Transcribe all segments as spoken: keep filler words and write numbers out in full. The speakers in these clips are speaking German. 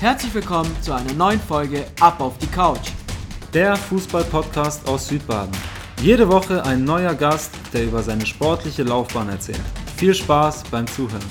Herzlich willkommen zu einer neuen Folge Ab auf die Couch. Der Fußball-Podcast aus Südbaden. Jede Woche ein neuer Gast, der über seine sportliche Laufbahn erzählt. Viel Spaß beim Zuhören.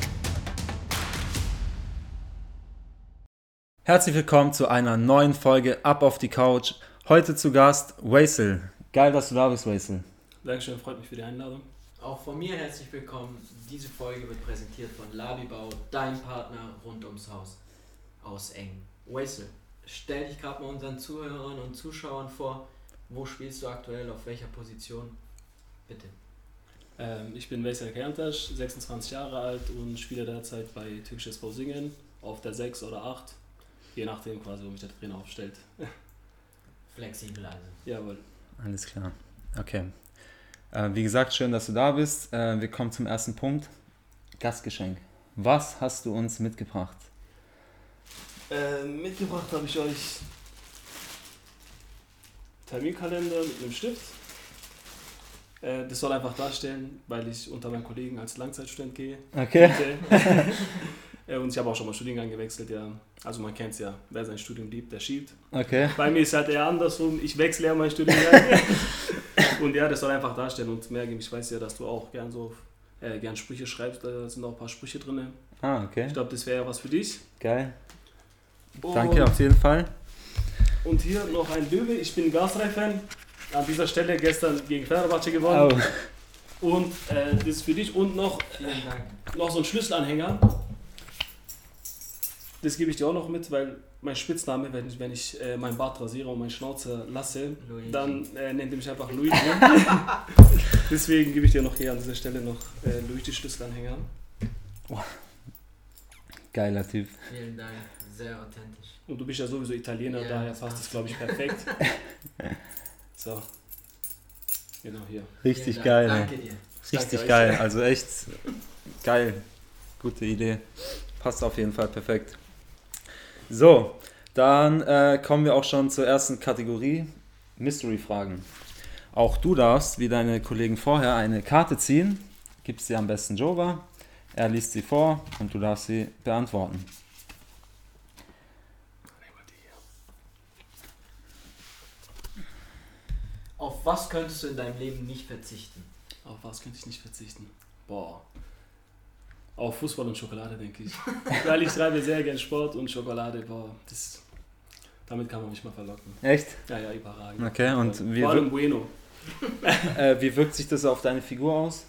Herzlich willkommen zu einer neuen Folge Ab auf die Couch. Heute zu Gast Waisel. Geil, dass du da bist, Waisel. Dankeschön, freut mich für die Einladung. Auch von mir herzlich willkommen. Diese Folge wird präsentiert von Labibau, dein Partner rund ums Haus. Aus Eng. Waisel, stell dich gerade mal unseren Zuhörern und Zuschauern vor. Wo spielst du aktuell, auf welcher Position? Bitte. Ähm, ich bin Waisel Kerntasch, sechsundzwanzig Jahre alt und spiele derzeit bei Türkisches S V Singen auf der sechs oder acht. Je nachdem quasi, wo mich der Trainer aufstellt. Flexibel also. Jawohl. Alles klar. Okay. Äh, wie gesagt, schön, dass du da bist. Äh, wir kommen zum ersten Punkt. Gastgeschenk. Was hast du uns mitgebracht? Äh, mitgebracht habe ich euch Terminkalender mit einem Stift. Äh, das soll einfach darstellen, weil ich unter meinen Kollegen als Langzeitstudent gehe. Okay. äh, und ich habe auch schon mal Studiengang gewechselt, ja. Also man kennt es ja, wer sein Studium liebt, der schiebt. Okay. Bei mir ist es halt eher andersrum, ich wechsle ja mein Studiengang. Und ja, das soll einfach darstellen und merke, ich weiß ja, dass du auch gern so äh, gern Sprüche schreibst, da sind auch ein paar Sprüche drin. Ah, okay. Ich glaube, das wäre ja was für dich. Geil. Und, Danke auf jeden Fall. Und hier noch ein Löwe, ich bin Galatasaray-Fan, an dieser Stelle gestern gegen Fenerbahce gewonnen. Oh. Und äh, das ist für dich und noch, äh, noch so ein Schlüsselanhänger. Das gebe ich dir auch noch mit, weil mein Spitzname, wenn ich, wenn ich äh, meinen Bart rasiere und meine Schnauze lasse, Luigi. Dann äh, nennt er mich einfach Luigi. Deswegen gebe ich dir noch hier an dieser Stelle noch äh, Luigi Schlüsselanhänger. Oh. Geiler Typ. Vielen Dank, sehr authentisch. Und du bist ja sowieso Italiener, ja, daher passt das, glaube ich, perfekt. So, genau hier. Richtig geil. Danke dir. Richtig geil, also echt geil. Gute Idee. Passt auf jeden Fall perfekt. So, dann äh, kommen wir auch schon zur ersten Kategorie, Mystery-Fragen. Auch du darfst, wie deine Kollegen vorher, eine Karte ziehen, gibst sie am besten Jova, er liest sie vor und du darfst sie beantworten. Auf was könntest du in deinem Leben nicht verzichten? Auf was könnte ich nicht verzichten? Boah. Auf Fußball und Schokolade, denke ich. Weil ich treibe sehr gerne Sport und Schokolade, boah, das, damit kann man mich mal verlocken. Echt? Ja, ja, überragend. Okay, und wie, Vor allem Bueno. äh, wie wirkt sich das auf deine Figur aus?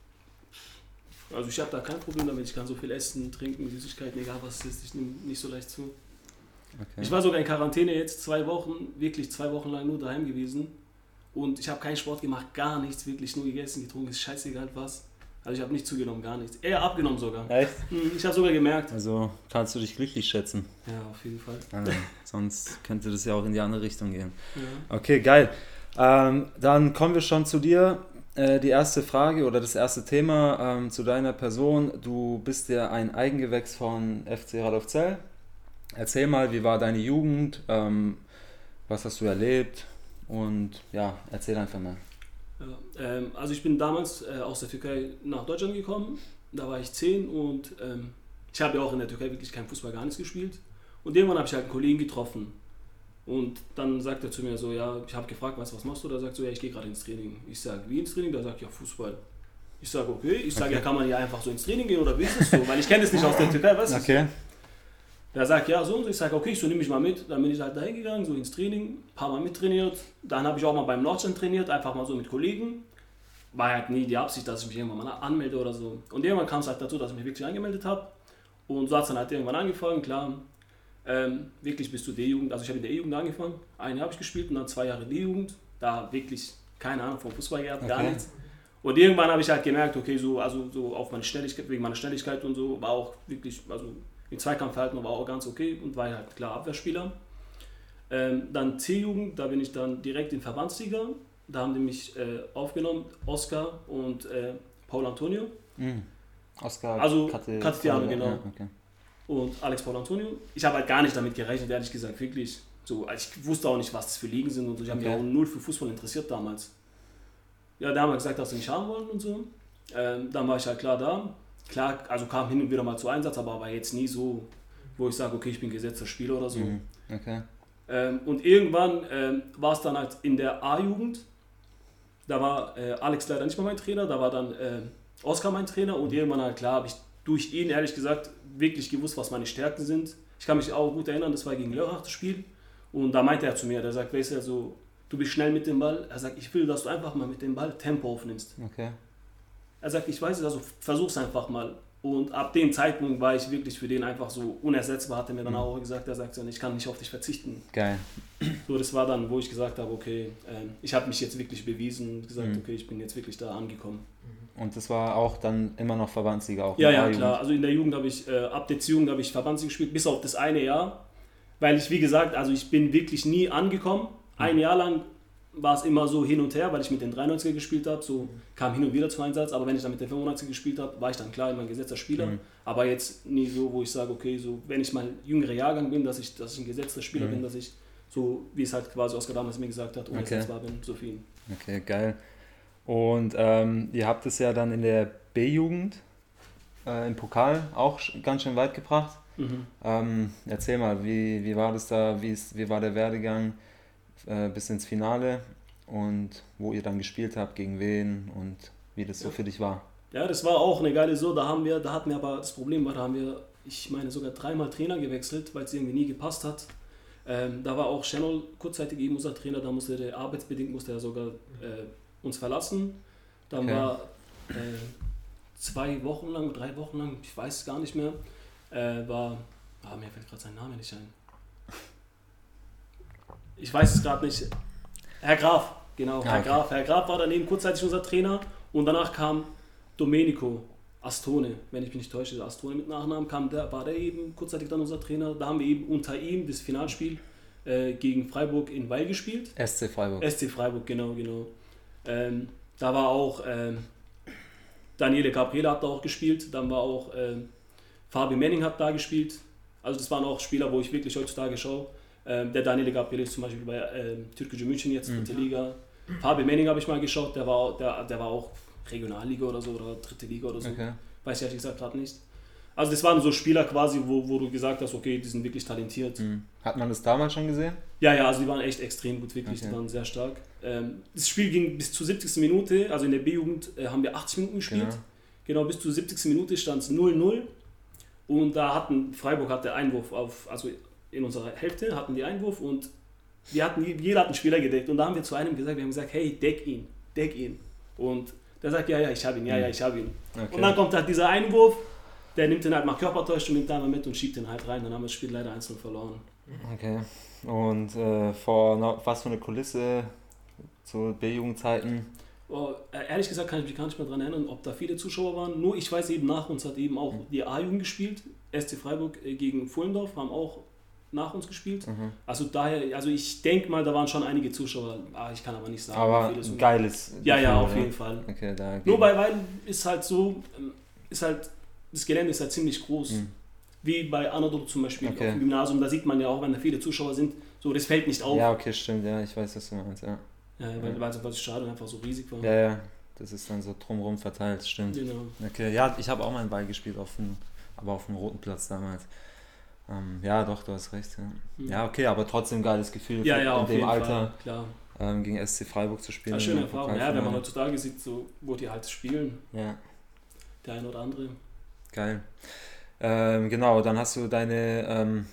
Also ich habe da kein Problem damit, ich kann so viel essen, trinken, Süßigkeiten, egal was es ist, ich nehme nicht so leicht zu. Okay. Ich war sogar in Quarantäne jetzt, zwei Wochen, wirklich zwei Wochen lang nur daheim gewesen und ich habe keinen Sport gemacht, gar nichts, wirklich nur gegessen, getrunken, ist scheißegal was. Also ich habe nicht zugenommen, gar nichts. Eher abgenommen sogar. Echt? Ich habe sogar gemerkt. Also kannst du dich glücklich schätzen. Ja, auf jeden Fall. Also, sonst könnte das ja auch in die andere Richtung gehen. Ja. Okay, geil. Ähm, dann kommen wir schon zu dir. Äh, die erste Frage oder das erste Thema ähm, zu deiner Person. Du bist ja ein Eigengewächs von F C Radolfzell. Erzähl mal, wie war deine Jugend? Ähm, was hast du erlebt? Und ja, erzähl einfach mal. Ja, ähm, also ich bin damals äh, aus der Türkei nach Deutschland gekommen, da war ich zehn und ähm, ich habe ja auch in der Türkei wirklich kein Fußball, gar nichts gespielt und irgendwann habe ich halt einen Kollegen getroffen und dann sagt er zu mir so, ja, ich habe gefragt, weißt du, was machst du? Da sagt so, ja, ich gehe gerade ins Training. Ich sage, wie ins Training? Da sagt ja, Fußball. Ich sage, okay, ich sage, okay. Ja, kann man ja einfach so ins Training gehen oder wie ist das so? Weil ich kenne das nicht aus der Türkei, weißt du? Okay. Der sagt, ja, so und so. Ich sage, okay, so nehme ich mal mit. Dann bin ich halt dahin gegangen, so ins Training, ein paar Mal mittrainiert. Dann habe ich auch mal beim Nordstand trainiert, einfach mal so mit Kollegen. War halt nie die Absicht, dass ich mich irgendwann mal anmelde oder so. Und irgendwann kam es halt dazu, dass ich mich wirklich angemeldet habe. Und so hat es dann halt irgendwann angefangen, klar. Ähm, wirklich bis zur D-Jugend. Also ich habe in der E-Jugend angefangen. Ein Jahr habe ich gespielt und dann zwei Jahre D-Jugend. Da wirklich keine Ahnung vom Fußball gehabt, okay. Gar nichts. Und irgendwann habe ich halt gemerkt, okay, so, also so auf meine Schnelligkeit, wegen meiner Schnelligkeit und so, war auch wirklich, also im Zweikampfverhalten war auch ganz okay und war halt klar Abwehrspieler. Ähm, dann C-Jugend, da bin ich dann direkt in Verbandsliga. Da haben die mich äh, aufgenommen, Oscar und äh, Paul Antonio. Mm. Oscar also Castiano, genau. Ja, okay. Und Alex Paul Antonio. Ich habe halt gar nicht damit gerechnet, ehrlich gesagt, wirklich. So, also ich wusste auch nicht, was das für Ligen sind und so. Ich habe okay. mich auch null für Fußball interessiert damals. Ja, da haben wir gesagt, dass sie mich haben wollen und so. Ähm, dann war ich halt klar da. Klar, also kam hin und wieder mal zu Einsatz, aber war jetzt nie so wo ich sage, okay, ich bin gesetzter Spieler oder so. Mhm. Okay. Ähm, und irgendwann ähm, war es dann halt in der A-Jugend, da war äh, Alex leider nicht mehr mein Trainer, da war dann äh, Oskar mein Trainer und irgendwann halt klar, habe ich durch ihn ehrlich gesagt wirklich gewusst, was meine Stärken sind. Ich kann mich auch gut erinnern, das war gegen Lörrach das Spiel und da meinte er zu mir, der sagt, weißt du, also, du bist schnell mit dem Ball, er sagt, ich will, dass du einfach mal mit dem Ball Tempo aufnimmst. Okay. Er sagt, ich weiß es, also versuch's einfach mal. Und ab dem Zeitpunkt war ich wirklich für den einfach so unersetzbar, hat er mir dann auch gesagt, er sagt, ich kann nicht auf dich verzichten. Geil. So, das war dann, wo ich gesagt habe, okay, ähm, ich habe mich jetzt wirklich bewiesen und gesagt, Mhm. okay, ich bin jetzt wirklich da angekommen. Und das war auch dann immer noch Verbandsliga auch? Ja, in der ja, A-Jugend? klar. Also in der Jugend habe ich, äh, ab der Jugend habe ich Verbandsliga gespielt, bis auf das eine Jahr. Weil ich, wie gesagt, also ich bin wirklich nie angekommen. Ein Jahr lang war es immer so hin und her, weil ich mit den dreiundneunziger gespielt habe, so kam hin und wieder zum Einsatz, aber wenn ich dann mit den fünfundneunziger gespielt habe, war ich dann klar immer ein gesetzter Spieler, Mhm. aber jetzt nie so, wo ich sage, okay, so wenn ich mal jüngerer Jahrgang bin, dass ich, dass ich ein gesetzter Spieler Mhm. bin, dass ich so, wie es halt quasi Oskar damals mir gesagt hat, unersetzbar bin, so viel. Okay, geil. Und ähm, ihr habt es ja dann in der B-Jugend äh, im Pokal auch sch- ganz schön weit gebracht. Mhm. Ähm, erzähl mal, wie, wie war das da, wie, ist, wie war der Werdegang äh, bis ins Finale und wo ihr dann gespielt habt, gegen wen und wie das so Ja. für dich war? Ja, das war auch eine geile so, da haben wir, da hatten wir aber, das Problem war, da haben wir, ich meine sogar dreimal Trainer gewechselt, weil es irgendwie nie gepasst hat. Ähm, da war auch Channel kurzzeitig eben unser Trainer, da musste der arbeitsbedingt musste er sogar äh, uns verlassen. Dann Okay. war äh, zwei Wochen lang, drei Wochen lang, ich weiß es gar nicht mehr, äh, war, ah, mir fällt gerade sein Name nicht ein. Ich weiß es gerade nicht. Herr Graf, genau, Ah, Herr okay. Graf. Herr Graf war daneben kurzzeitig unser Trainer und danach kam Domenico Astone, wenn ich mich nicht täusche, Astone mit Nachnamen, kam der, war der eben kurzzeitig dann unser Trainer. Da haben wir eben unter ihm das Finalspiel äh, gegen Freiburg in Weil gespielt. S C Freiburg. S C Freiburg, genau, genau. Ähm, da war auch ähm, Daniele Gabriele hat da auch gespielt, dann war auch ähm, Fabi Menning hat da gespielt. Also das waren auch Spieler, wo ich wirklich heutzutage schaue. Ähm, der Daniele Gabriele ist zum Beispiel bei ähm, Türkgücü München jetzt, Mhm. dritte Liga. Fabi Menning habe ich mal geschaut, der war, der, der war auch Regionalliga oder so oder dritte Liga oder so. Okay. Weiß ich ehrlich gesagt gerade nicht. Also das waren so Spieler quasi, wo, wo du gesagt hast, okay, die sind wirklich talentiert. Mhm. Hat man das damals schon gesehen? Ja, ja, also die waren echt extrem gut, wirklich, Okay. die waren sehr stark. Ähm, das Spiel ging bis zur siebzigsten Minute, also in der B-Jugend äh, haben wir achtzig Minuten gespielt. Genau. Genau, bis zur siebzigsten Minute stand es null null und da hatten, Freiburg hatte Einwurf auf, also in unserer Hälfte hatten die Einwurf und wir hatten, jeder hat einen Spieler gedeckt und da haben wir zu einem gesagt, wir haben gesagt, hey, deck ihn, deck ihn. Und der sagt, ja, ja, ich habe ihn, ja, ja, ich habe ihn. Okay. Und dann kommt halt dieser Einwurf, der nimmt den halt mal Körpertäuschung, nimmt den einmal mit und schiebt den halt rein, dann haben wir das Spiel leider eins null verloren. Okay. Und äh, vor na, was für eine Kulisse zu B-Jugendzeiten? Oh, ehrlich gesagt kann ich mich gar nicht mehr daran erinnern, ob da viele Zuschauer waren. Nur ich weiß eben, nach uns hat eben auch die A-Jugend gespielt. S C Freiburg äh, gegen Pfullendorf haben auch nach uns gespielt. Mhm. Also daher, also ich denke mal, da waren schon einige Zuschauer. Ah, ich kann aber nicht sagen, Aber wie viele es ein geiles. Ja, ja, Gefühl, auf oder? jeden Fall. Okay, da Nur bei Weil ist halt so, ähm, ist halt, das Gelände ist halt ziemlich groß. Mhm. Wie bei Anadolu zum Beispiel Okay. auf dem Gymnasium, da sieht man ja auch, wenn da viele Zuschauer sind, so das fällt nicht auf. Ja, okay, stimmt, ja, ich weiß, was du meinst, ja. Ja, weil, weil das Stadion einfach so riesig war. Ja, ja, das ist dann so drumherum verteilt, stimmt. Genau. Okay, ja, ich habe auch mal einen Ball gespielt, auf dem, aber auf dem roten Platz damals. Ähm, ja, doch, du hast recht. Ja, Mhm. ja okay, aber trotzdem geiles Gefühl, Ja, in ja, auf dem jeden Alter Fall, klar. ähm, gegen S C Freiburg zu spielen. Ja, schöne im Erfahrung. Ja, Pokalfinale. wenn man heutzutage sieht, so, wo die halt spielen, Ja, der eine oder andere. geil. Ähm, genau, dann hast du deine ähm,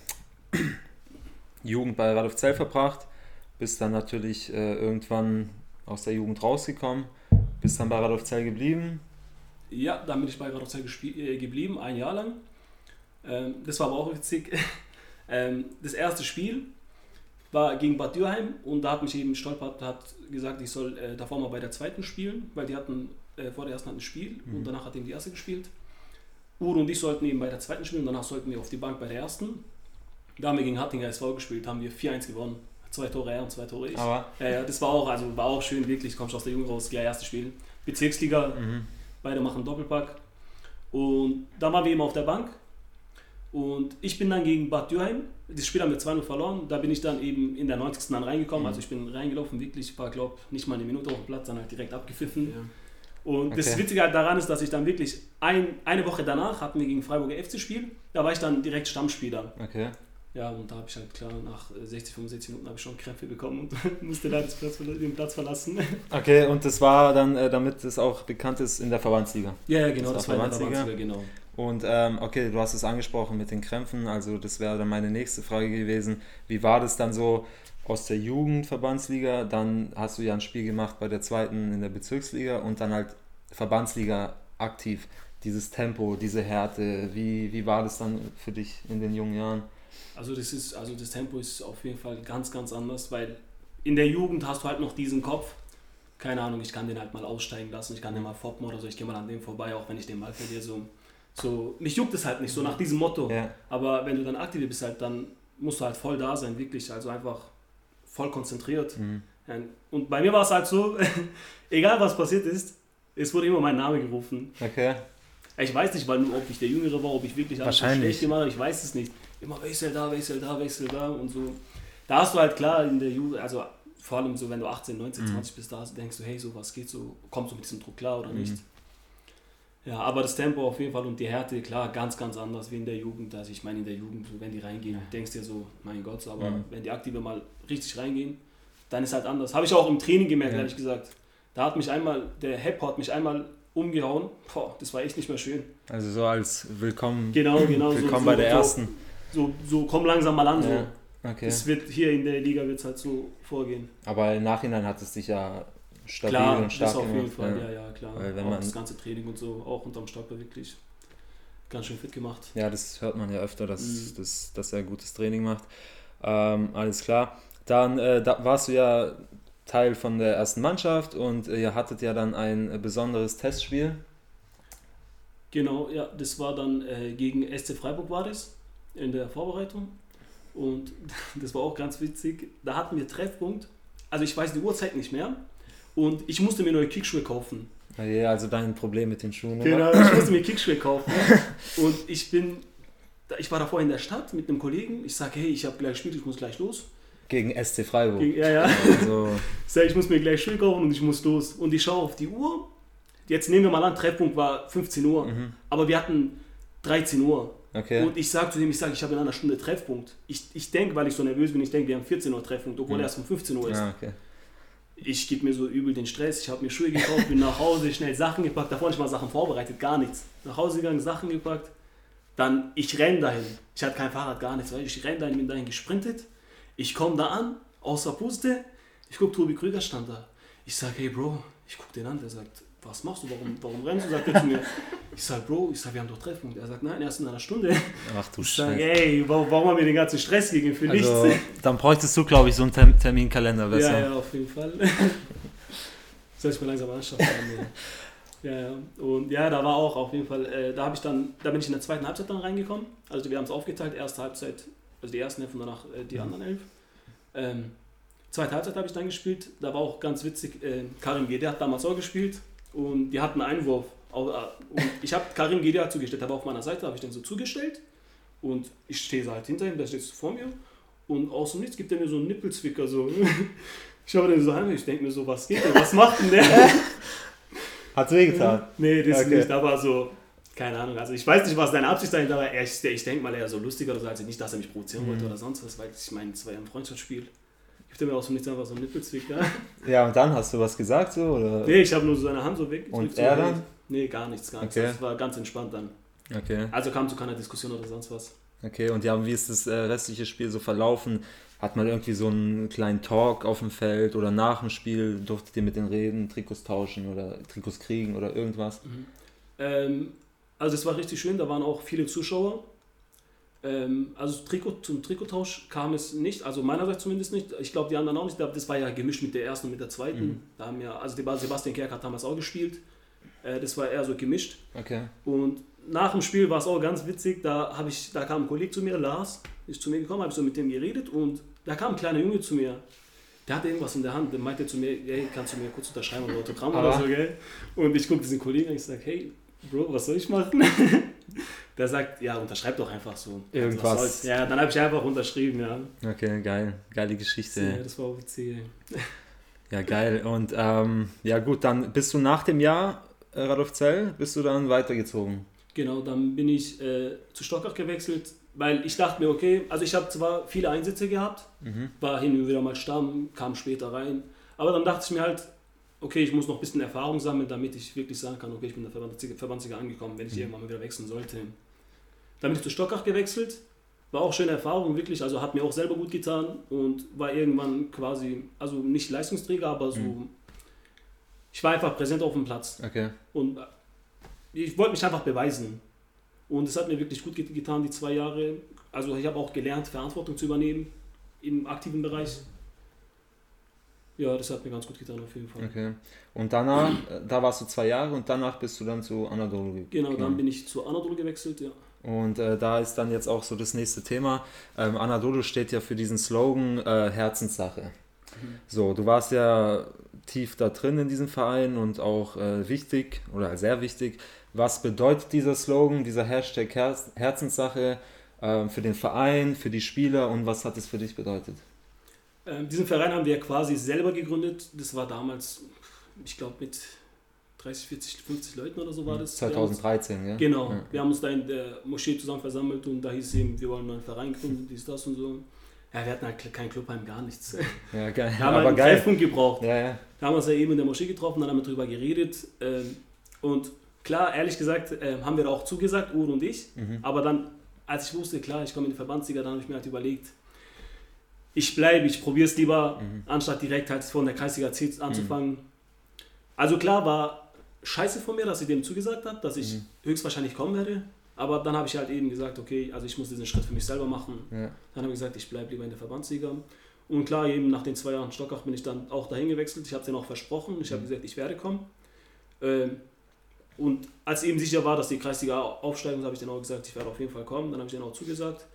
Jugend bei Radolfzell verbracht, bist dann natürlich äh, irgendwann aus der Jugend rausgekommen, bist dann bei Radolfzell geblieben. Ja, dann bin ich bei Radolfzell gespie- äh, geblieben, ein Jahr lang. Ähm, das war aber auch witzig. ähm, das erste Spiel war gegen Bad Dürheim und da hat mich eben Stolpert hat gesagt, ich soll äh, davor mal bei der zweiten spielen, weil die hatten äh, vor der ersten hatten ein Spiel Mhm. und danach hat eben die erste gespielt. Udo und ich sollten eben bei der zweiten spielen und danach sollten wir auf die Bank bei der ersten. Da haben wir gegen Hattinger S V gespielt, haben wir vier eins gewonnen. Zwei Tore er und zwei Tore ich. Aber Ja, ja, das war auch, also war auch schön, wirklich, kommst aus der Jugend raus, gleich erstes Spiel. Bezirksliga, mhm. beide machen Doppelpack. Und da waren wir eben auf der Bank. Und ich bin dann gegen Bad Dürheim, das Spiel haben wir zwei null verloren, da bin ich dann eben in der neunzigsten dann reingekommen, Mhm. also ich bin reingelaufen, wirklich, war glaube nicht mal eine Minute auf dem Platz, dann halt direkt abgepfiffen. Ja. Und Okay. das Witzige halt daran ist, dass ich dann wirklich ein, eine Woche danach hatten wir gegen Freiburger F C Spiel, da war ich dann direkt Stammspieler. Okay. Ja, und da habe ich halt klar, nach sechzig, fünfundsechzig Minuten habe ich schon Krämpfe bekommen und musste da das Platz, den Platz verlassen. Okay, und das war dann, äh, damit es auch bekannt ist, in der Verbandsliga. Ja, ja, genau, Das das, war war in der Verbandsliga? Verbandsliga, genau. Und ähm, okay, du hast es angesprochen mit den Krämpfen, also das wäre dann meine nächste Frage gewesen. Wie war das dann so aus der Jugendverbandsliga? Dann hast du ja ein Spiel gemacht bei der zweiten in der Bezirksliga und dann halt Verbandsliga aktiv. Dieses Tempo, diese Härte, wie, wie war das dann für dich in den jungen Jahren? Also das ist, also das Tempo ist auf jeden Fall ganz, ganz anders, weil in der Jugend hast du halt noch diesen Kopf, keine Ahnung, ich kann den halt mal aussteigen lassen, ich kann den mal foppen oder so, ich gehe mal an dem vorbei, auch wenn ich den mal verliere, so, so, mich juckt es halt nicht, so nach diesem Motto. Ja. Aber wenn du dann aktiv bist, halt, dann musst du halt voll da sein, wirklich, also einfach voll konzentriert. Mhm. Und bei mir war es halt so, egal was passiert ist, es wurde immer mein Name gerufen. Okay. Ich weiß nicht, weil, ob ich der Jüngere war, ob ich wirklich alles so Wahrscheinlich. schlecht gemacht habe, ich weiß es nicht. Immer Wechsel da, Wechsel da, Wechsel da und so. Da hast du halt klar in der Jugend, also vor allem so, wenn du achtzehn, neunzehn, Mhm. zwanzig bist, da denkst du, hey, so was geht so, kommst du mit diesem Druck klar oder Mhm. nicht? Ja, aber das Tempo auf jeden Fall und die Härte, klar, ganz, ganz anders wie in der Jugend. Also ich meine, in der Jugend, so, wenn die reingehen, denkst du dir so, mein Gott, aber Mhm. wenn die Aktive mal richtig reingehen, dann ist halt anders. Habe ich auch im Training gemerkt, Ja. ehrlich gesagt. Da hat mich einmal, der Heppo hat mich einmal umgehauen. Boah, das war echt nicht mehr schön. Also so als Willkommen, Genau, genau. so, willkommen so, bei der so, ersten. So, so, komm langsam mal an. So. Ja. Okay. Das wird hier in der Liga wird es halt so vorgehen. Aber im Nachhinein hat es dich ja stabil Klar, und stark das auf gemacht. jeden Fall, ja, ja, klar. Weil wenn auch man- das ganze Training und so, auch unterm Stopper wirklich ganz schön fit gemacht. Ja, das hört man ja öfter, dass, Mhm. dass, dass er gutes Training macht. Ähm, alles klar. Dann äh, da warst du ja Teil von der ersten Mannschaft und äh, ihr hattet ja dann ein äh, besonderes Testspiel. Genau, ja, das war dann äh, gegen S C Freiburg war das in der Vorbereitung und das war auch ganz witzig. Da hatten wir Treffpunkt, also ich weiß die Uhrzeit nicht mehr und ich musste mir neue Kickschuhe kaufen. Ja, also dein Problem mit den Schuhen. oder? Genau, ich musste mir Kickschuhe kaufen und ich bin, ich war davor in der Stadt mit einem Kollegen, ich sage, hey, ich habe gleich gespielt, ich muss gleich los. Gegen S C Freiburg. Gegen, ja, ja. Also, Ich sage, ich muss mir gleich Schuhe kaufen und ich muss los. Und ich schaue auf die Uhr. Jetzt nehmen wir mal an, Treffpunkt war fünfzehn Uhr. mhm. Aber wir hatten dreizehn Uhr. Okay. Und ich sage zu dem, ich sage, ich habe in einer Stunde Treffpunkt. Ich, ich denke, weil ich so nervös bin, ich denke, wir haben vierzehn Uhr Treffpunkt, obwohl Mhm. erst um fünfzehn Uhr ist. Ah, okay. Ich gebe mir so übel den Stress. Ich habe mir Schuhe gekauft, bin nach Hause, schnell Sachen gepackt. Davor nicht mal Sachen vorbereitet, gar nichts. Nach Hause gegangen, Sachen gepackt. Dann, ich renne dahin. Ich hatte kein Fahrrad, gar nichts. Weil ich renne dahin, bin dahin gesprintet. Ich komme da an, außer Puste. Ich gucke, Tobi Krüger stand da. Ich sage, hey Bro, ich gucke den an. Der sagt, was machst du? Warum, warum rennst du? Sagt er zu mir. Ich sage, Bro, ich sage, wir haben doch Treffpunkt. Er sagt, nein, erst in einer Stunde. Ach du Ich sage, Scheiße. ey, warum, warum haben wir den ganzen Stress gegen für Also, nichts? dann bräuchtest du, glaube ich, so einen Term Terminkalender besser. Ja, ja, auf jeden Fall. Soll ich mir langsam anschaffen. Ja, ja. Und ja, da war auch auf jeden Fall, äh, da habe ich dann, da bin ich in der zweiten Halbzeit dann reingekommen. Also wir haben es aufgeteilt, erste Halbzeit, also die ersten elf und danach äh, die Mhm. anderen elf. Ähm, zweite Halbzeit habe ich dann gespielt. Da war auch ganz witzig, äh, Karim Gede hat damals auch gespielt und die hatten einen Einwurf. Au- äh, Und ich habe Karim Gede zugestellt, der war auf meiner Seite, habe ich den so zugestellt und ich stehe so halt hinter ihm, der steht so vor mir und aus dem Nichts gibt er mir so einen Nippelzwicker so. Ich habe den so heim, ich denke mir so, was geht denn, was macht denn der? Hat's wehgetan? Nee, das Okay. nicht, aber so, keine Ahnung, also ich weiß nicht, was deine Absicht dahinter war, ich, ich denke mal eher so lustiger oder so, also nicht, dass er mich provozieren wollte Mhm. oder sonst was, weil ich meine, es war ja ein Freundschaftsspiel. Gibt er mir aus dem Nichts einfach so einen Nippelzwicker. Ja, und dann hast du was gesagt so? Oder? Nee, ich habe nur so seine Hand so weggedrückt. Und so er halt. dann? Nee, gar nichts, gar nichts. Okay. Das war ganz entspannt dann. Okay. Also kam zu keiner Diskussion oder sonst was. Okay, und ja, wie ist das äh, restliche Spiel so verlaufen? Hat man irgendwie so einen kleinen Talk auf dem Feld oder nach dem Spiel durftet ihr mit denen reden, Trikots tauschen oder Trikots kriegen oder irgendwas? Mhm. Ähm, also es war richtig schön, da waren auch viele Zuschauer. Ähm, also Trikot, zum Trikottausch kam es nicht, also meinerseits zumindest nicht. Ich glaube die anderen auch nicht, das war ja gemischt mit der ersten und mit der zweiten. Mhm. Da haben ja, also der Sebastian Kerk hat damals auch gespielt. Äh, das war eher so gemischt. Okay. Und nach dem Spiel war es auch ganz witzig, da, hab ich, da kam ein Kollege zu mir, Lars, ist zu mir gekommen, habe ich so mit dem geredet und da kam ein kleiner Junge zu mir. Der hatte irgendwas in der Hand, der meinte zu mir, hey, kannst du mir kurz unterschreiben oder Autogramm Aber oder so, gell? Und ich gucke diesen Kollegen an, ich sage, hey, Bro, was soll ich machen? Der sagt, ja, unterschreib doch einfach so. Irgendwas. Was soll's? Ja, dann habe ich einfach unterschrieben, ja. Okay, geil. Geile Geschichte. Ja, das war auch witzig. Ja, geil. Und ähm, ja gut, dann bist du nach dem Jahr äh, Radolfzell bist du dann weitergezogen. Genau, dann bin ich äh, zu Stockach gewechselt, weil ich dachte mir, okay, also ich habe zwar viele Einsätze gehabt, Mhm. war hin und wieder mal Stamm, kam später rein, aber dann dachte ich mir halt, okay, ich muss noch ein bisschen Erfahrung sammeln, damit ich wirklich sagen kann, okay, ich bin in der Verbandsliga, Verbandsliga angekommen, wenn ich Mhm. irgendwann mal wieder wechseln sollte. Dann bin ich zu Stockach gewechselt, war auch schöne Erfahrung, wirklich, also hat mir auch selber gut getan und war irgendwann quasi, also nicht Leistungsträger, aber so, Mhm. ich war einfach präsent auf dem Platz Okay. und ich wollte mich einfach beweisen. Und es hat mir wirklich gut getan, die zwei Jahre. Also ich habe auch gelernt, Verantwortung zu übernehmen im aktiven Bereich. Ja, das hat mir ganz gut getan auf jeden Fall. Okay. Und danach, äh, da warst du zwei Jahre und danach bist du dann zu Anadolu gegangen. Genau, dann bin ich zu Anadolu gewechselt, ja. Und äh, da ist dann jetzt auch so das nächste Thema. Ähm, Anadolu steht ja für diesen Slogan äh, Herzenssache. Mhm. So, du warst ja tief da drin in diesem Verein und auch äh, wichtig oder sehr wichtig. Was bedeutet dieser Slogan, dieser Hashtag Herz Herzenssache äh, für den Verein, für die Spieler und was hat es für dich bedeutet? Ähm, diesen Verein haben wir quasi selber gegründet. Das war damals, ich glaube, mit dreißig, vierzig, fünfzig Leuten oder so war das. zwanzig dreizehn, ja? Genau, Ja. wir haben uns da in der Moschee zusammen versammelt und da hieß es eben, wir wollen einen Verein gründen, dies, das und so. Ja, wir hatten halt kein Clubheim, gar nichts. Ja, geil. Wir haben Aber halt einen geil. Treffpunkt gebraucht. Ja, ja. Da haben wir uns ja eben in der Moschee getroffen, dann haben wir drüber geredet. Ähm, und klar, ehrlich gesagt, äh, haben wir da auch zugesagt, Uwe und ich. Mhm. Aber dann, als ich wusste, klar, ich komme in die Verbandsliga, dann habe ich mir halt überlegt, ich bleibe, ich probiere es lieber, Mhm. anstatt direkt halt von der Kreisliga C anzufangen. Also klar, war scheiße von mir, dass ich dem zugesagt habe, dass ich Mhm. höchstwahrscheinlich kommen werde. Aber dann habe ich halt eben gesagt, okay, also ich muss diesen Schritt für mich selber machen. Ja. Dann habe ich gesagt, ich bleibe lieber in der Verbandsliga. Und klar, eben nach den zwei Jahren Stockach bin ich dann auch dahin gewechselt. Ich habe es denen auch versprochen. Ich habe Mhm. gesagt, ich werde kommen. Ähm, und als eben sicher war, dass die Kreisliga aufsteigen, habe ich denen auch gesagt, ich werde auf jeden Fall kommen. Dann habe ich denen auch zugesagt.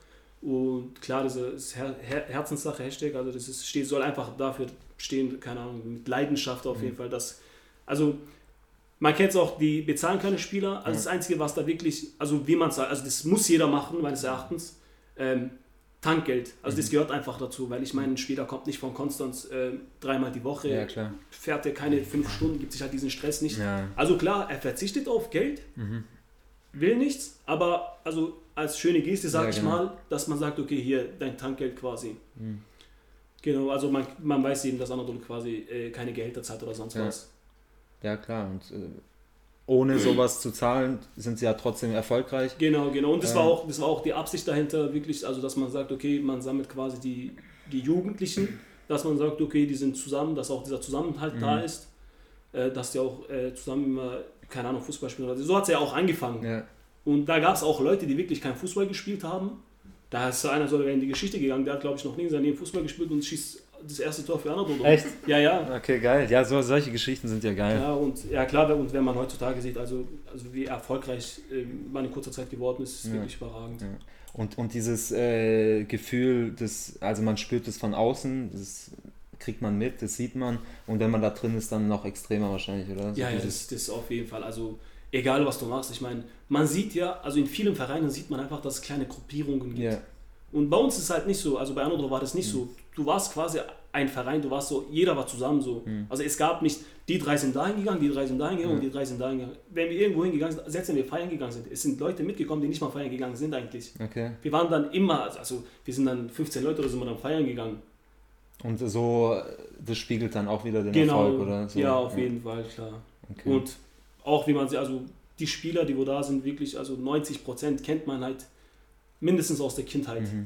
Und klar, diese ist Her Her Herzenssache, Hashtag, also das ist, steht, soll einfach dafür stehen, keine Ahnung, mit Leidenschaft auf Mhm. jeden Fall. Dass, also man kennt es auch, die bezahlen keine Spieler. Also Ja. das Einzige, was da wirklich, also wie man es sagt, also das muss jeder machen, meines Erachtens. Ähm, Tankgeld, also das Mhm. gehört einfach dazu, weil ich meine, ein Spieler kommt nicht von Konstanz äh, dreimal die Woche, Ja, klar. fährt er keine fünf Stunden, gibt sich halt diesen Stress nicht. Ja. Also klar, er verzichtet auf Geld, Mhm. will nichts, aber also als schöne Geste, sage Ja, ich genau. mal, dass man sagt, okay, hier dein Tankgeld quasi. Mhm. Genau, also man, man weiß eben, dass Anadolu quasi äh, keine Gehälter zahlt oder sonst Ja. was. Ja, klar. Und äh, ohne sowas zu zahlen, sind sie ja trotzdem erfolgreich. Genau, genau. Und das, Ähm. war auch, das war auch die Absicht dahinter, wirklich, also dass man sagt, okay, man sammelt quasi die, die Jugendlichen, dass man sagt, okay, die sind zusammen, dass auch dieser Zusammenhalt Mhm. da ist, äh, dass die auch äh, zusammen immer, keine Ahnung, Fußball spielen. Oder so hat es ja auch angefangen. Ja. Und da gab es auch Leute, die wirklich kein Fußball gespielt haben. Da ist einer sogar in die Geschichte gegangen, der hat, glaube ich, noch nie in seinem Leben Fußball gespielt und schießt das erste Tor für Anadolu. Echt? Ja, ja. Okay, geil. Ja, so, solche Geschichten sind ja geil. Ja, und ja klar, und wenn man heutzutage sieht, also, also wie erfolgreich äh, man in kurzer Zeit geworden ist, ist Ja. wirklich überragend. Ja. Und, und dieses äh, Gefühl, das, also man spürt es von außen, das kriegt man mit, das sieht man und wenn man da drin ist, dann noch extremer wahrscheinlich, oder? So Ja, ja, dieses- das, das auf jeden Fall. Also egal, was du machst. Ich meine, man sieht ja, also in vielen Vereinen sieht man einfach, dass es kleine Gruppierungen gibt. Ja. Und bei uns ist es halt nicht so, also bei Anadolu war das nicht Mhm. so. Du warst quasi ein Verein, du warst so, jeder war zusammen so. Mhm. Also es gab nicht, die drei sind dahin gegangen, die drei sind dahin gegangen Ja. und die drei sind dahin gegangen. Wenn wir irgendwo hingegangen sind, selbst wenn wir feiern gegangen sind, es sind Leute mitgekommen, die nicht mal feiern gegangen sind eigentlich. Okay. Wir waren dann immer, also wir sind dann fünfzehn Leute oder so dann feiern gegangen. Und so, das spiegelt dann auch wieder den Genau, Erfolg, oder? So, ja, auf jeden Fall, klar. Okay. Und auch wie man sie, also die Spieler, die wo da sind, wirklich, also neunzig Prozent kennt man halt mindestens aus der Kindheit. Mhm.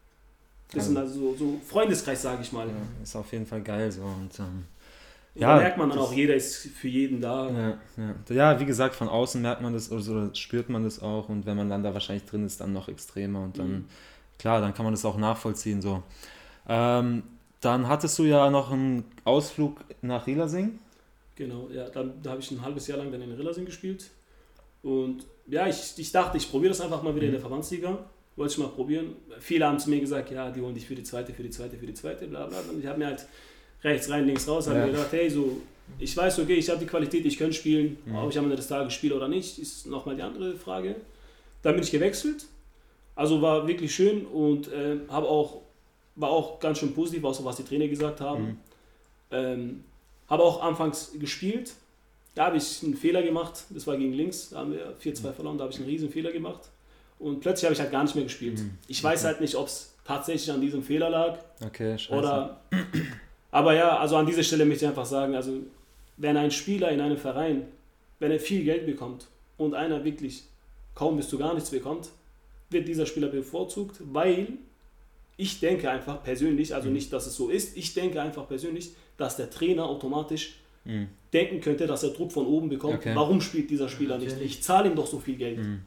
Das sind also so, so Freundeskreis, sage ich mal. Ja, ist auf jeden Fall geil so. Und, ähm, Und ja, da merkt man dann das- auch, jeder ist für jeden da. ja, ja. ja, wie gesagt, von außen merkt man das oder so, spürt man das auch und wenn man dann da wahrscheinlich drin ist, dann noch extremer und dann, Mhm. klar, dann kann man das auch nachvollziehen so. Ähm, dann hattest du ja noch einen Ausflug nach Rielersing. Genau, ja, da, da habe ich ein halbes Jahr lang dann in Rielersing gespielt. Und ja, ich, ich dachte, ich probiere das einfach mal wieder in der Verbandsliga. Wollte ich mal probieren. Viele haben zu mir gesagt, ja, die holen dich für die zweite, für die zweite, für die zweite, bla bla. Und ich habe mir halt rechts rein, links raus, habe Ja. mir gedacht, hey, so, ich weiß, okay, ich habe die Qualität, ich kann spielen, Mhm. ob ich am Ende des Tages spiele oder nicht, ist nochmal die andere Frage. Dann bin ich gewechselt. Also war wirklich schön und äh, habe auch, war auch ganz schön positiv, auch so was die Trainer gesagt haben. Mhm. Ähm, habe auch anfangs gespielt. da habe ich einen Fehler gemacht, das war gegen links, da haben wir vier zwei verloren, da habe ich einen riesen Fehler gemacht und plötzlich habe ich halt gar nicht mehr gespielt. Mhm. Ich weiß Okay. halt nicht, ob es tatsächlich an diesem Fehler lag Okay, scheiße. oder, aber ja, also an dieser Stelle möchte ich einfach sagen, also wenn ein Spieler in einem Verein, wenn er viel Geld bekommt und einer wirklich kaum bis zu gar nichts bekommt, wird dieser Spieler bevorzugt, weil ich denke einfach persönlich, also Mhm. nicht, dass es so ist, ich denke einfach persönlich, dass der Trainer automatisch Mhm. denken könnte, dass er Druck von oben bekommt. Okay. Warum spielt dieser Spieler nicht? Natürlich. Ich zahle ihm doch so viel Geld. Mhm.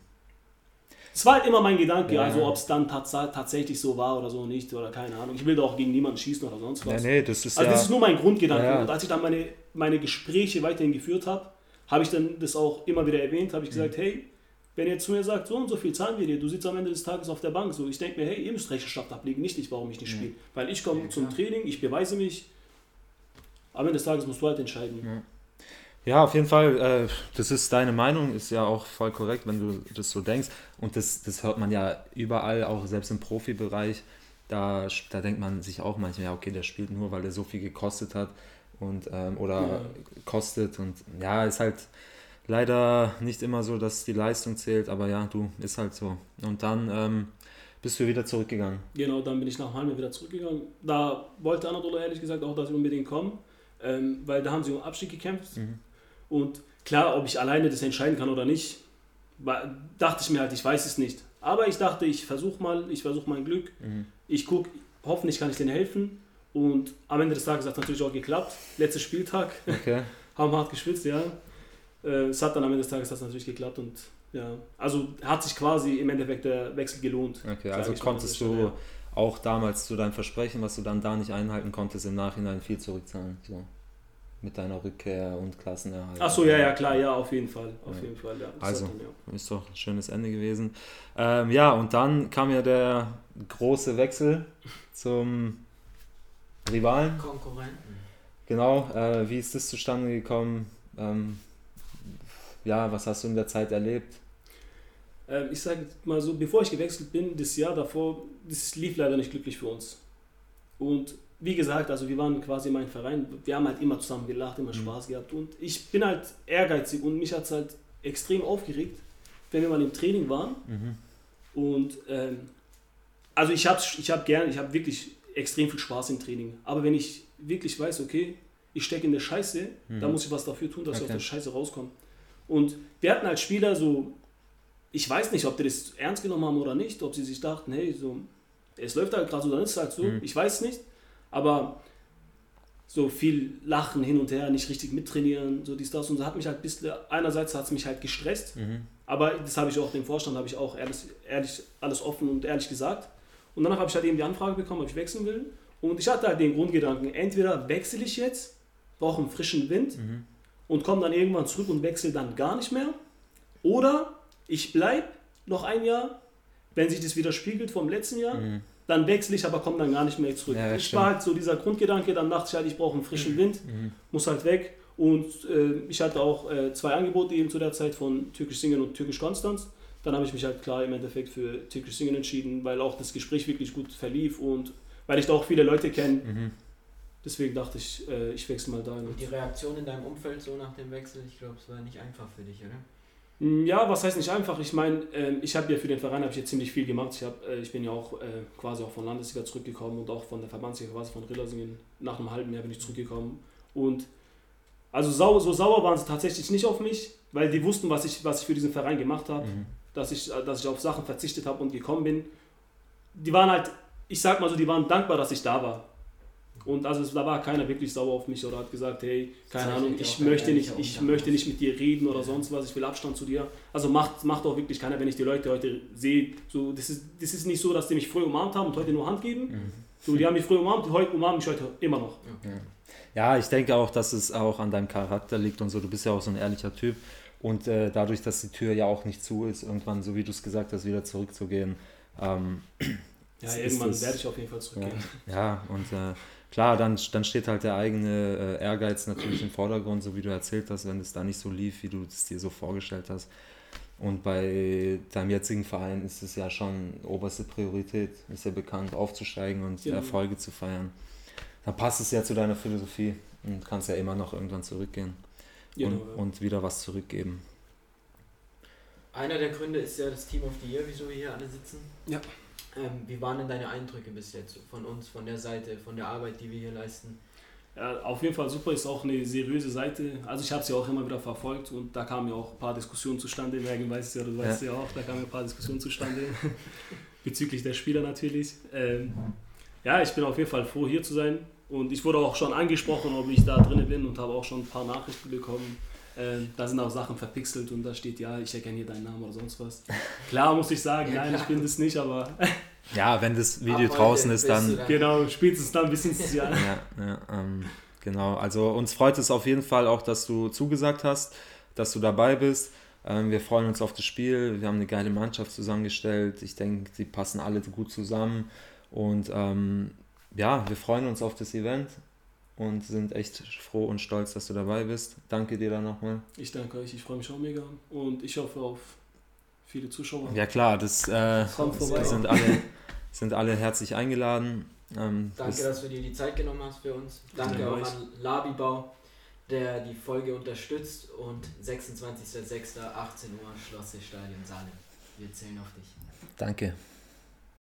Das war halt immer mein Gedanke, Ja. also ob es dann tats tatsächlich so war oder so nicht, oder keine Ahnung. Ich will da auch gegen niemanden schießen oder sonst Nee, was. nee, das ist Also ja... das ist nur mein Grundgedanke. Ja, ja. Und als ich dann meine, meine Gespräche weiterhin geführt habe, habe ich dann das auch immer wieder erwähnt, habe ich gesagt, Mhm. hey, wenn ihr zu mir sagt, so und so viel zahlen wir dir, du sitzt am Ende des Tages auf der Bank, so, ich denke mir, hey, ihr müsst Rechenschaft ablegen, nicht ich, warum ich nicht Ja. spiele. Weil ich komme Ja, zum klar. Training, ich beweise mich, am Ende des Tages musst du halt entscheiden. Ja. Ja, auf jeden Fall, äh, das ist deine Meinung, ist ja auch voll korrekt, wenn du das so denkst. Und das, das hört man ja überall, auch selbst im Profibereich. Da, da denkt man sich auch manchmal, ja, okay, der spielt nur, weil er so viel gekostet hat und ähm, oder Ja. kostet. Und ja, ist halt leider nicht immer so, dass die Leistung zählt, aber ja, du, ist halt so. Und dann ähm, bist du wieder zurückgegangen. Genau, dann bin ich nach Malmö wieder zurückgegangen. Da wollte Anadolu ehrlich gesagt auch, dass ich unbedingt komme, ähm, weil da haben sie um Abstieg gekämpft. Mhm. Und klar, ob ich alleine das entscheiden kann oder nicht, war, dachte ich mir halt, ich weiß es nicht. Aber ich dachte, ich versuche mal, ich versuche mein Glück. Mhm. Ich gucke, hoffentlich kann ich denen helfen. Und am Ende des Tages hat es natürlich auch geklappt. Letzter Spieltag, Okay. haben hart geschwitzt, ja. Äh, es hat dann am Ende des Tages hat's natürlich geklappt und ja, also hat sich quasi im Endeffekt der Wechsel gelohnt. Okay, sag also ich mal an konntest der du Stelle, ja. auch damals zu deinem Versprechen, was du dann da nicht einhalten konntest, im Nachhinein viel zurückzahlen. So. Mit deiner Rückkehr und Klassenerhalt. Ach so, ja, ja, klar, ja, auf jeden Fall. Auf Ja. jeden Fall, ja. Das Also. hat dann, ja. Ist doch ein schönes Ende gewesen. Ähm, ja, und dann kam ja der große Wechsel zum Rivalen. Konkurrenten. Genau, äh, wie ist das zustande gekommen? Ähm, ja, was hast du in der Zeit erlebt? Ähm, ich sage mal so, bevor ich gewechselt bin, das Jahr davor, das lief leider nicht glücklich für uns. Und wie gesagt, also wir waren quasi mein Verein, wir haben halt immer zusammen gelacht, immer Mhm. Spaß gehabt und ich bin halt ehrgeizig und mich hat es halt extrem aufgeregt, wenn wir mal im Training waren Mhm. und ähm, also ich habe ich hab gern, ich habe wirklich extrem viel Spaß im Training, aber wenn ich wirklich weiß, okay, ich stecke in der Scheiße, Mhm. dann muss ich was dafür tun, dass ich Okay. aus der Scheiße rauskomme. Und wir hatten als Spieler so, ich weiß nicht, ob die das ernst genommen haben oder nicht, ob sie sich dachten, hey, so, es läuft halt gerade so, dann ist es halt so, Mhm. ich weiß es nicht, aber so viel Lachen hin und her, nicht richtig mittrainieren, so dies, das und so hat mich halt ein bisschen, einerseits hat es mich halt gestresst, Mhm. aber das habe ich auch dem Vorstand, habe ich auch ehrlich, ehrlich, alles offen und ehrlich gesagt. Und danach habe ich halt eben die Anfrage bekommen, ob ich wechseln will. Und ich hatte halt den Grundgedanken, entweder wechsle ich jetzt, brauche einen frischen Wind Mhm. und komme dann irgendwann zurück und wechsle dann gar nicht mehr. Oder ich bleibe noch ein Jahr, wenn sich das wieder spiegelt vom letzten Jahr, Mhm. dann wechsle ich, aber komme dann gar nicht mehr zurück. Ja, ich stimmt. war halt so dieser Grundgedanke, dann dachte ich halt, ich brauche einen frischen Wind, Mhm. muss halt weg. Und äh, ich hatte auch äh, zwei Angebote eben zu der Zeit von Türkisch Singen und Türkisch Konstanz. Dann habe ich mich halt klar im Endeffekt für Türkisch Singen entschieden, weil auch das Gespräch wirklich gut verlief und weil ich da auch viele Leute kenne. Mhm. Deswegen dachte ich, äh, ich wechsle mal dahin. Und die Reaktion in deinem Umfeld so nach dem Wechsel, ich glaube, es war nicht einfach für dich, oder? Ja, was heißt nicht einfach? Ich meine, ähm, ich habe ja für den Verein habe ich jetzt ziemlich viel gemacht. Ich, hab, äh, ich bin ja auch äh, quasi auch von Landesliga zurückgekommen und auch von der Verbandsliga quasi von Rillersingen. Nach einem halben Jahr bin ich zurückgekommen. Und also sau, so sauer waren sie tatsächlich nicht auf mich, weil die wussten, was ich, was ich für diesen Verein gemacht habe, Mhm. dass, ich, dass ich auf Sachen verzichtet habe und gekommen bin. Die waren halt, ich sag mal so, die waren dankbar, dass ich da war. Und also es, da war keiner wirklich sauer auf mich oder hat gesagt, hey, keine Zeichnet Ahnung, ja ich auch ein möchte nicht, ehrlicher ich Umgang möchte aus. nicht mit dir reden oder Ja. sonst was, ich will Abstand zu dir. Also macht, macht auch wirklich keiner, wenn ich die Leute heute sehe. So, das, ist, das ist nicht so, dass die mich früher umarmt haben und heute nur Hand geben. Mhm. So, die haben mich früher umarmt, heute umarmen mich heute immer noch. Ja, ich denke auch, dass es auch an deinem Charakter liegt und so. Du bist ja auch so ein ehrlicher Typ. Und äh, dadurch, dass die Tür ja auch nicht zu ist, irgendwann, so wie du es gesagt hast, wieder zurückzugehen. Ähm, Ja, ist irgendwann das- werde ich auf jeden Fall zurückgehen. Ja, ja und äh, klar, dann, dann steht halt der eigene äh, Ehrgeiz natürlich im Vordergrund, so wie du erzählt hast, wenn es da nicht so lief, wie du es dir so vorgestellt hast. Und bei deinem jetzigen Verein ist es ja schon oberste Priorität, ist ja bekannt, aufzusteigen und Genau. Erfolge zu feiern. Dann passt es ja zu deiner Philosophie und kannst ja immer noch irgendwann zurückgehen. Genau, und, ja. und wieder was zurückgeben. Einer der Gründe ist ja das Team of the Year, wieso wir hier alle sitzen. Ja. Ähm, wie waren denn deine Eindrücke bis jetzt von uns, von der Seite, von der Arbeit, die wir hier leisten? Ja, auf jeden Fall super, ist auch eine seriöse Seite. Also ich habe sie auch immer wieder verfolgt und da kamen ja auch ein paar Diskussionen zustande. Mergen weiß es ja, du weißt ja. ja auch, da kamen ein paar Diskussionen zustande. Bezüglich der Spieler natürlich. Ähm, ja, ich bin auf jeden Fall froh, hier zu sein. Und ich wurde auch schon angesprochen, ob ich da drin bin und habe auch schon ein paar Nachrichten bekommen. Ähm, da sind auch Sachen verpixelt und da steht, ja, ich erkenne hier deinen Namen oder sonst was. Klar muss ich sagen, Ja, nein, ich bin das nicht, aber... Ja, wenn das Video Ab draußen heute ist, bist dann... du dann- Genau, spätestens dann wissen sie es ja. Ja, ja ähm, genau. Also uns freut es auf jeden Fall auch, dass du zugesagt hast, dass du dabei bist. Ähm, wir freuen uns auf das Spiel. Wir haben eine geile Mannschaft zusammengestellt. Ich denke, die passen alle gut zusammen. Und ähm, ja, wir freuen uns auf das Event und sind echt froh und stolz, dass du dabei bist. Danke dir dann nochmal. Ich danke euch, ich freue mich auch mega und ich hoffe auf viele Zuschauer. Ja klar, das äh, Kommt vorbei. sind alle, sind alle herzlich eingeladen. Ähm, Danke, bis- dass du dir die Zeit genommen hast für uns. Danke Danke auch euch. an Labibau, der die Folge unterstützt. Und sechsundzwanzigster sechster achtzehn Uhr, Schlossstadion Salem. Wir zählen auf dich. Danke.